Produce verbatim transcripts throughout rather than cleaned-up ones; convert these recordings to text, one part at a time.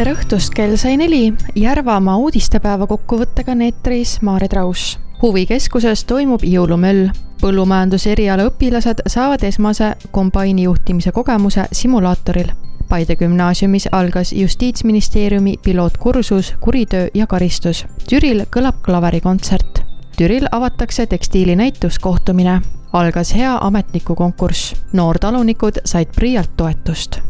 tere õhtust, kell sai neli. Järvamaa uudistepäeva kokkuvõttega neetris Maaret Raus. Huvikeskuses toimub jõulumöll. Põllumajanduse eriala õpilased saavad esmase kombaini juhtimise kogemuse simulaatoril. Paide gümnaasiumis algas Justiitsministeeriumi pilootkursus Kuritöö ja karistus. Türil kõlab klaverikontsert. Türil avatakse tekstiilinäitus kohtumine. Algas hea ametniku konkurss. Noortalunikud said Priialt toetust.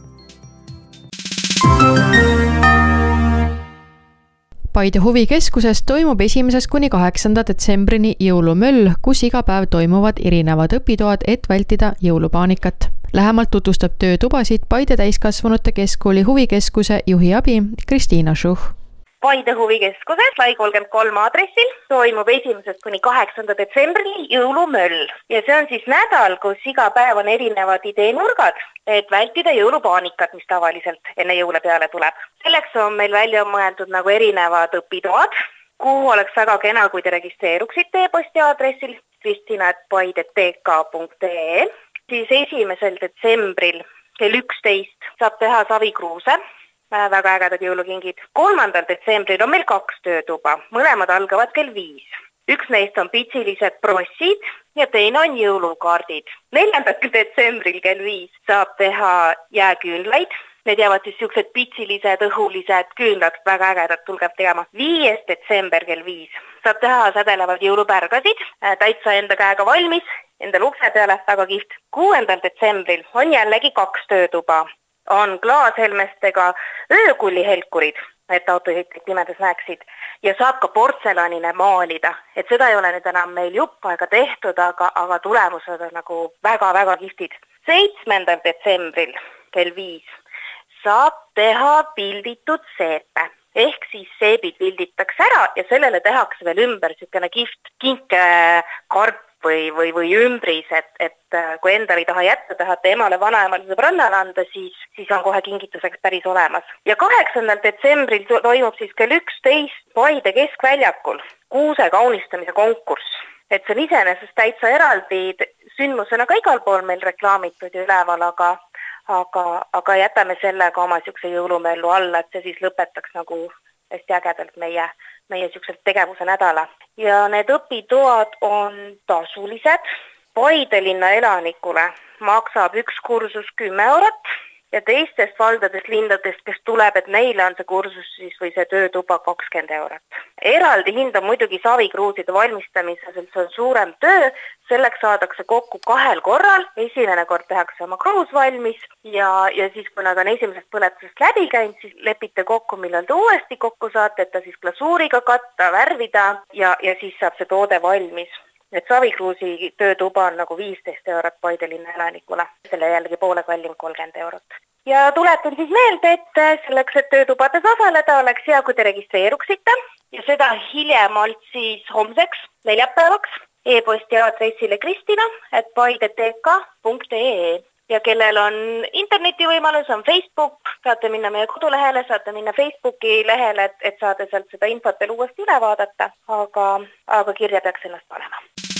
Paide huvikeskuses toimub esimesest kuni kaheksanda detsembrini jõulumöll, kus iga päev toimuvad erinevad õpitoad, et vältida jõulupaanikat. Lähemalt tutvustab töötubasid Paide täiskasvanute keskkooli huvikeskuse juhi abi Kristiina Šuh. Paide huvikeskuses Lai kolmkümmend kolm aadressil toimub esimesest kuni kaheksanda detsembrini jõulumöll. Ja see on siis nädal, kus iga päev on erinevad ideenurgad, et vältida jõulupaanikat, mis tavaliselt enne jõule peale tuleb. Selleks on meil välja mõeldud nagu erinevad õpitoad, kuhu oleks väga kena, kui te registreeruksite e-posti aadressil kristina at paide t k punkt e. Siis esimesel detsembril kell üksteist saab teha savikruuse. Väga ägedad jõulukingid. kolmandal detsembril on meil kaks töötuba. Mõlemad algavad kell viis. Üks neist on pitsilised prossid ja teine on jõulukaardid. neljandal detsembril kell viis saab teha jääküünlaid. Need jäävad siis siuksed pitsilised, õhulised küünlad, väga ägedad, tulgeb tegema. viies detsember kell viis saab teha sädelevad jõulupärgasid, täitsa enda käega valmis, enda ukse peale, väga kihvt. kuuendal detsembril on jällegi kaks töötuba. On klaashelmestega öökullihelkurid, et autojuhid pimedas näeksid, ja saab ka portselanine maalida. Et seda ei ole nüüd enam meil jupp aega tehtud, aga, aga tulemused on nagu väga-väga kihtid. seitsmendal detsembril kell viis saab teha pilditud seepe. Ehk siis seebid pilditakse ära ja sellele tehakse veel ümber sükene kiht kinkekarp või, või, või ümbris, et, et kui endal ei taha jätta, tahate emale, vanaemale, sõbrannale anda, siis, siis on kohe kingituseks päris olemas. Ja kaheksandal detsembril toimub siis kell üksteist Paide keskväljakul kuuse kaunistamise konkurss. Et see on iseenesest täitsa eraldi sündmusena ka igal pool meil reklaamitud ja üleval, aga, aga, aga jätame sellega oma siukse jõulumöllu alla, et see siis lõpetaks nagu hästi ägedalt meie meie siukselt tegevuse nädala. Ja need õpitoad on tasulised. Paidelinna elanikule maksab üks kursus kümme eurot ja teistest valdadest lindadest, kes tuleb, et neile on see kursus siis või see töötuba kakskümmend eurot. Eraldi hind on muidugi savikruuside valmistamisel, see on suurem töö. Selleks saadakse kokku kahel korral. Esimene kord tehakse oma kruus valmis ja, ja siis, kui nad on esimesest põletusest läbi käinud, siis lepite kokku, millal te uuesti kokku saate, et ta siis glasuuriga katta, värvida ja, ja siis saab see toode valmis. Et savikruusi töötuba on nagu viisteist eurot Paidelinna elanikule. Selle jällegi poole kallim kolmkümmend eurot. Ja tuletan siis meelde, et selleks, et töötubades osaleda, oleks hea, kui te registreeruksite ja seda hiljemalt siis homseks, neljapäevaks, e-posti aadressile kristina at paide t k punkt e. Ja kellel on internetivõimalus, on Facebook, saate minna meie kodulehele, saate minna Facebooki lehele, et, et saate sealt seda infot veel uuesti üle vaadata, aga, aga kirja peaks ennast panema.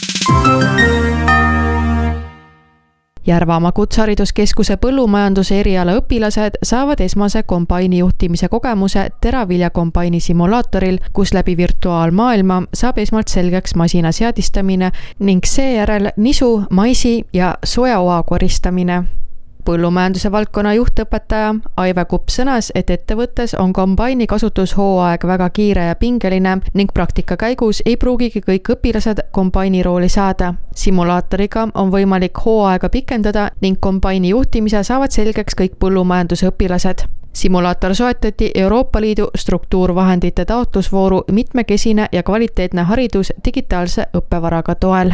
Järvamaa Kutsehariduskeskuse põllumajanduse eriala õpilased saavad esmase kombaini juhtimise kogemuse teravilja kombaini simulaatoril, kus läbi virtuaalmaailma saab esmalt selgeks masina seadistamine ning seejärel nisu, maisi ja sojaoa koristamine. Põllumajanduse valdkonna juhtõpetaja Aive Kupp sõnas, et ettevõttes on kombaini kasutushooaeg väga kiire ja pingeline ning praktika käigus ei pruugigi kõik õpilased kombaini rooli saada. Simulaatoriga on võimalik hooaega pikendada ning kombaini juhtimise saavad selgeks kõik põllumajanduse õpilased. Simulaator soetati Euroopa Liidu struktuurvahendite taotlusvooru mitmekesine ja kvaliteetne haridus digitaalse õppevaraga toel.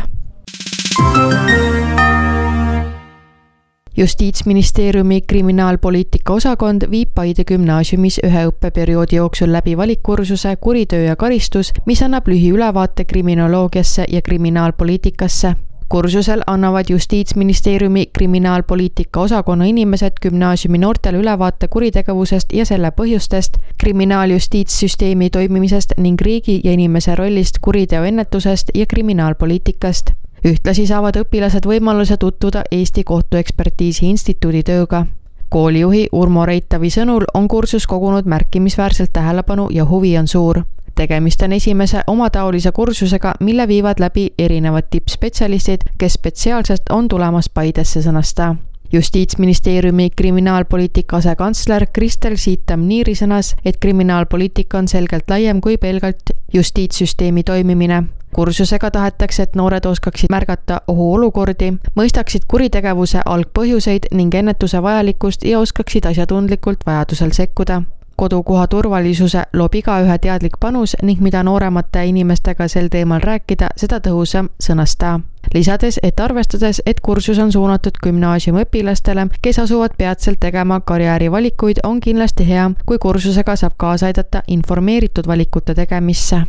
Justiitsministeeriumi kriminaalpoliitika osakond viib Paide gümnaasiumis ühe õppeperioodi jooksul läbi valikkursuse Kuritöö ja karistus, mis annab lühiülevaate kriminoloogiasse ja kriminaalpoliitikasse. Kursusel annavad Justiitsministeeriumi kriminaalpoliitika osakonna inimesed gümnaasiumi noortele ülevaate kuritegevusest ja selle põhjustest, kriminaaljustiitssüsteemi toimimisest ning riigi ja inimese rollist kuriteo ennetusest ja kriminaalpoliitikast. Ühtlasi saavad õpilased võimaluse tutvuda Eesti Kohtuekspertiisi instituudi tööga. koolijuhi Urmo Reitavi sõnul on kursus kogunud märkimisväärselt tähelepanu ja huvi on suur. Tegemist on esimese omataolise kursusega, mille viivad läbi erinevad tippspetsialistid, kes spetsiaalselt on tulemas Paidesse, sõnasta. Justiitsministeeriumi kriminaalpoliitika asekantsler Kristel Siitam-Niiri sõnas, et kriminaalpoliitika on selgelt laiem kui pelgalt justiitssüsteemi toimimine. Kursusega tahetakse, et noored oskaksid märgata ohuolukordi, mõistaksid kuritegevuse algpõhjuseid ning ennetuse vajalikkust ja oskaksid asjatundlikult vajadusel sekkuda. Kodukoha turvalisuse loob igaühe teadlik panus ning mida nooremate inimestega sel teemal rääkida, seda tõhusam, sõnasta. Lisades, et arvestades, et kursus on suunatud gümnaasiumiõpilastele, kes asuvad peatselt tegema karjäärivalikuid, on kindlasti hea, kui kursusega saab kaasa aidata informeeritud valikute tegemisse.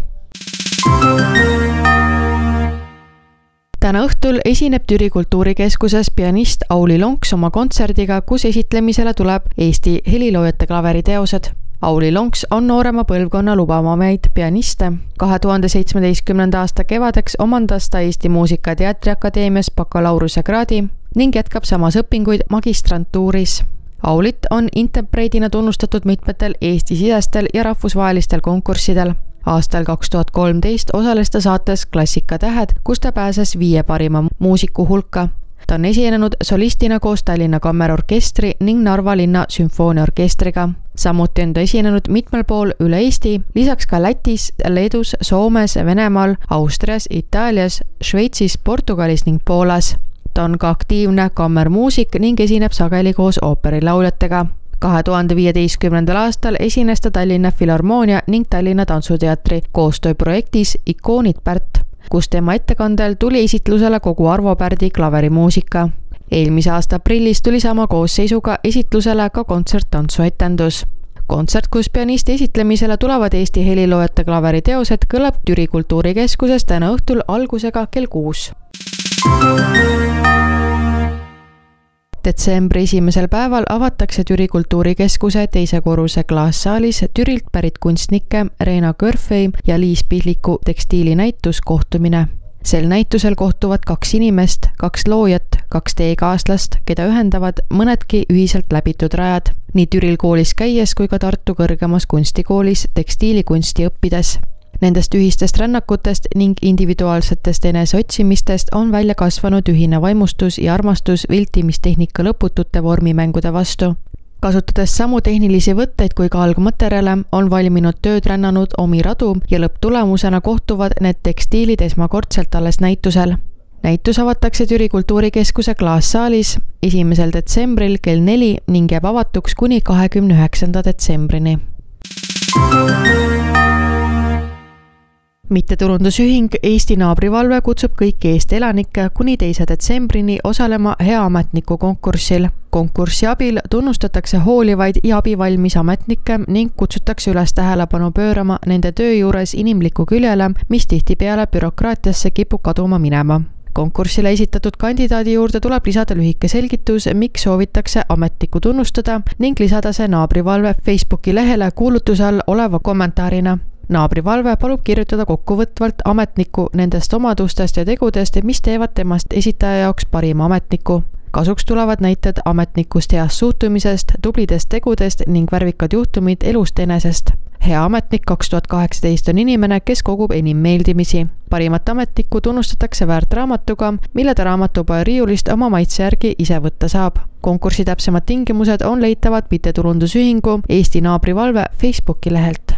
Täna õhtul esineb Türi kultuurikeskuses pianist Auli Lonks oma kontserdiga, kus esitlemisele tuleb Eesti heliloojate klaveriteosed. Auli Lonks on noorema põlvkonna lubavamaid pianiste. kahe tuhande seitsmeteistkümnenda aasta kevadeks omandas ta Eesti Muusika- ja Teatriakadeemias bakalaureuse kraadi ning jätkab samas õpinguid magistrantuuris. Aulit on interpreedina tunnustatud mitmetel Eesti-sisestel ja rahvusvahelistel konkurssidel. Aastal kaks tuhat kolmteist osales ta saates Klassikatähed, kus ta pääses viie parima muusiku hulka. Ta on esinenud solistina koos Tallinna Kammerorkestri ning Narva linna sümfooniaorkestriga. Samuti on ta esinenud mitmel pool üle Eesti, lisaks ka Lätis, Leedus, Soomes, Venemaal, Austrias, Itaalias, Šveitsis, Portugalis ning Poolas. Ta on ka aktiivne kammermuusik ning esineb sageli koos ooperilauljatega. kahe tuhande viieteistkümnendal aastal esines ta Tallinna Filharmoonia ning Tallinna Tantsuteatri koostööprojektis Ikoonid Pärt, kus tema ettekandel tuli esitlusele kogu Arvo Pärdi klaverimuusika. Eelmise aasta aprillis tuli sama koosseisuga esitlusele ka kontsert-tantsuetendus. Kontsert, kus pianisti esitlemisele tulevad Eesti heliloojate klaveriteosed, kõlab Türi kultuurikeskuses täna õhtul algusega kell kuus. Detsembri esimesel päeval avatakse Türi kultuurikeskuse teise korruse klaassaalis Türilt pärit kunstnike Reena Körfei ja Liis Pihliku tekstiilinäitus Kohtumine. Sel näitusel kohtuvad kaks inimest, kaks loojat, kaks teekaaslast, keda ühendavad mõnedki ühiselt läbitud rajad, nii Türil koolis käies kui ka Tartu kõrgemas kunstikoolis tekstiilikunsti õppides. Nendest ühistest rännakutest ning individuaalsetest eneseotsimistest on välja kasvanud ühine vaimustus ja armastus viltimistehnika lõputute vormimängude vastu. Kasutades samu tehnilisi võtteid kui ka algmaterjale, on valminud tööd rännanud omi radu ja lõpptulemusena kohtuvad need tekstiilid esmakordselt alles näitusel. Näitus avatakse Türi kultuurikeskuse klaassaalis esimesel detsembril kell neli ning jääb avatuks kuni kahekümne üheksanda detsembrini. Mittetulundusühing Eesti Naabrivalve kutsub kõiki Eesti elanikke kuni teise detsembrini osalema hea ametniku konkursil. Konkursi abil tunnustatakse hoolivaid ja abivalmis ametnikke ning kutsutakse üles tähelepanu pöörama nende töö juures inimliku küljele, mis tihtipeale bürokraatiasse kipub kaduma minema. Konkursile esitatud kandidaadi juurde tuleb lisada lühike selgitus, miks soovitakse ametnikku tunnustada ning lisada see Naabrivalve Facebooki lehele kuulutuse all oleva kommentaarina. Naabrivalve palub kirjutada kokkuvõtvalt ametniku nendest omadustest ja tegudest, mis teevad temast esitaja jaoks parima ametniku. Kasuks tulevad näited ametnikust heast suhtumisest, tublidest tegudest ning värvikad juhtumid elust enesest. Hea ametnik kaks tuhat kaheksateist on inimene, kes kogub enim meeldimisi. Parimat ametnikku tunnustatakse väärt raamatuga, mille ta raamatupoe riiulist oma maitse järgi ise võtta saab. Konkursi täpsemad tingimused on leitavad Mittetulundusühingu Eesti Naabrivalve Facebooki lehelt.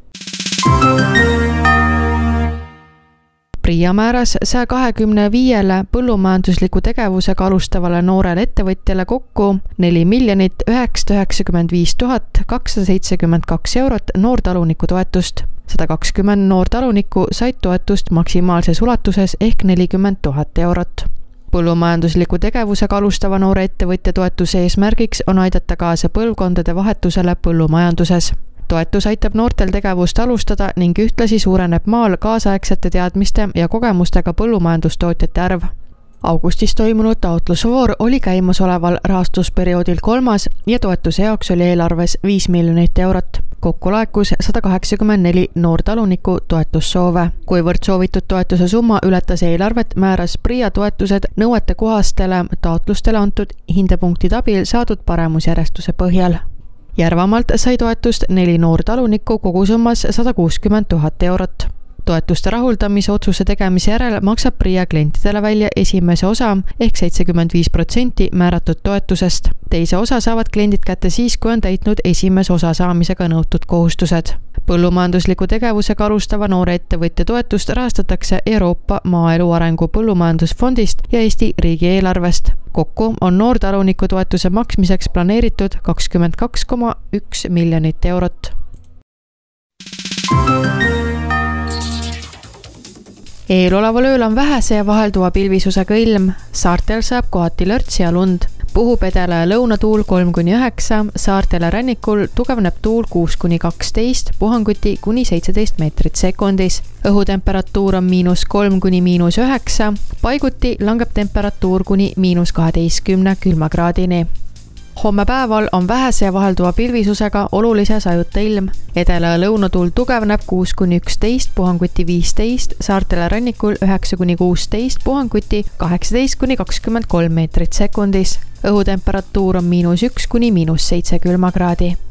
Priia määras saja kahekümne viiele põllumajandusliku tegevusega alustavale noorele ettevõtjale kokku neli miljonit üheksasada üheksakümmend viis tuhat kakssada seitsekümmend kaks eurot noortaluniku toetust. sada kakskümmend noortalunikku said toetust maksimaalses ulatuses ehk nelikümmend tuhat eurot. Põllumajandusliku tegevusega alustava noore ettevõtja toetuse eesmärgiks on aidata kaasa põlvkondade vahetusele põllumajanduses. Toetus aitab noortel tegevust alustada ning ühtlasi suureneb maal kaasaegsete teadmiste ja kogemustega põllumajandustootjate arv. Augustis toimunud taotlusvoor oli käimasoleval rahastusperioodil kolmas ja toetuse jaoks oli eelarves viis miljonit eurot. kokku laekus sada kaheksakümmend neli noortaluniku toetussoove. Kuivõrd soovitud toetuse summa ületas eelarvet, määras PRIA toetused nõuete kohastele taotlustele antud hindepunktide abil saadud paremusjärjestuse põhjal. Järvamaalt sai toetust neli noortalunikku kogusummas sada kuuskümmend tuhat eurot. Toetuste rahuldamise otsuse tegemise järel maksab PRIA klientidele välja esimese osa ehk seitsekümmend viis protsenti määratud toetusest. Teise osa saavad kliendid kätte siis, kui on täitnud esimese osa saamisega nõutud kohustused. Põllumajandusliku tegevusega alustava noore ettevõtja toetust rahastatakse Euroopa Maaelu Arengu Põllumajandusfondist ja Eesti riigieelarvest. Kokku on noortaluniku toetuse maksmiseks planeeritud kakskümmend kaks koma üks miljonit eurot. Eeloleval ööl on vähese ja vahelduva pilvisusega ilm. Saartel saab kohati lörtsi ja lund. Puhub edela ja lõunatuul kolm kuni üheksa, saartele rannikul tugevneb tuul kuus kuni kaksteist, puhanguti kuni seitseteist meetrit sekundis. Õhutemperatuur on miinus kolm kuni miinus üheksa, paiguti langeb temperatuur kuni miinus kaheteistkümne külmakraadini. Homme päeval on vähese ja vahelduva pilvisusega olulise sajuta ilm. Edela ja lõunatuul tugevneb kuus kuni üksteist, puhanguti viisteist, saartele rannikul üheksa kuni kuusteist, puhanguti kaheksateist kuni kakskümmend kolm meetrit sekundis. Õhutemperatuur on miinus üks kuni miinus seitse külmakraadi.